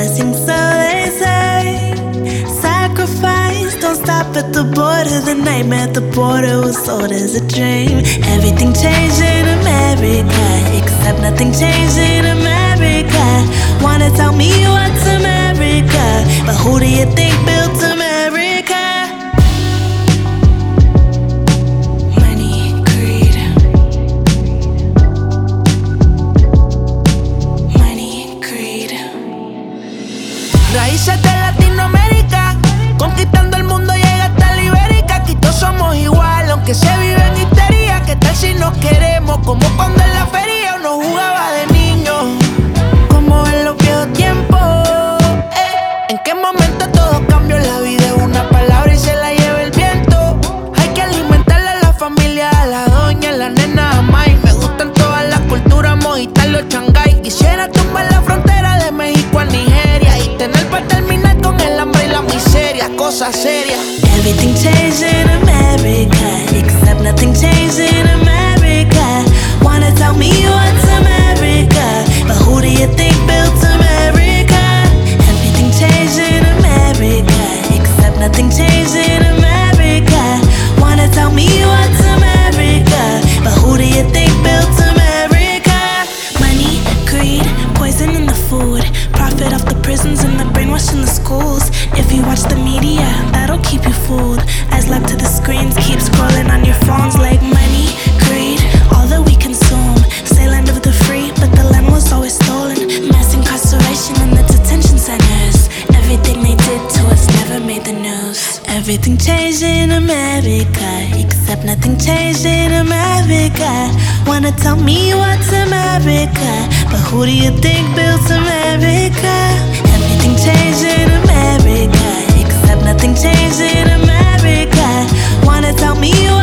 blessing, so they say. Sacrifice, don't stop at the border. The nightmare at the border was sold as a dream. Everything changed in America, except nothing changed in America. Wanna tell me what's America, but who do you think built America? Money, greed. Money, greed. Raíces de Latinoamérica, conquistando el mundo llega hasta la Ibérica. Aquí todos somos igual, aunque se vive en histeria. ¿Qué tal si nos queremos? Como cuando en la feria uno jugaba de niño, como en los viejos tiempos. ¿En qué momento todo cambió? La vida es una palabra y se la lleva el viento. Hay que alimentarla a la familia, a la doña, a la nena, a May. Me gustan todas las culturas, mojitalo, Shanghái. Quisiera tumbar la frontera de México a Nigeria y tener para terminar con el hambre y la miseria, cosas serias. Everything changed in America, except nothing changed in America. Wanna tell me what's America, but who do you think built America? Everything changed in America, except nothing changed in America. Wanna tell me what's America, but who do you think built America? Money, greed, poison in the food, profit off the prisons and the brainwash in the schools. If you watch the media, that'll keep you fooled. Eyes locked to the screens, keep scrolling on your phones like money, greed, all that we consume. Say land of the free, but the land was always stolen. Mass incarceration in the detention centers. Everything they did to us never made the news. Everything changed in America, except nothing changed in America. Wanna tell me what's America, but who do you think built America? Everything changed in America, except nothing changed in America. Wanna tell me